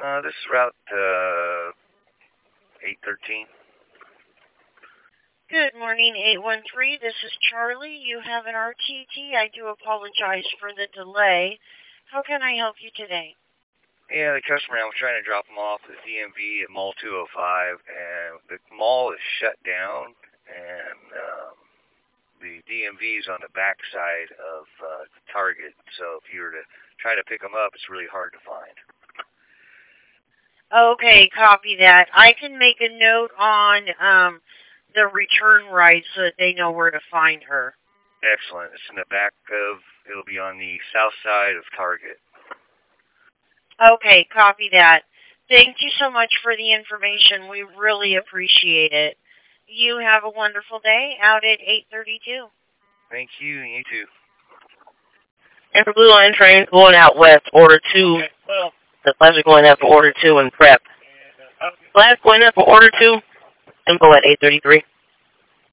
This is route 813. Good morning, 813. This is Charlie. You have an RTT. I do apologize for the delay. How can I help you today? Yeah, the customer, I was trying to drop them off at the DMV at Mall 205, and the mall is shut down, and the DMV is on the back side of Target, so if you were to try to pick them up, it's really hard to find. Okay, copy that. I can make a note on the return ride so that they know where to find her. Excellent. It's in the back of, it'll be on the south side of Target. Okay, copy that. Thank you so much for the information. We really appreciate it. You have a wonderful day out at 832. Thank you, and you too. And for Blue Line train going out west, order 2. Okay, well, the flags are going out for order 2 and prep. Flags going out for order 2, info at 833.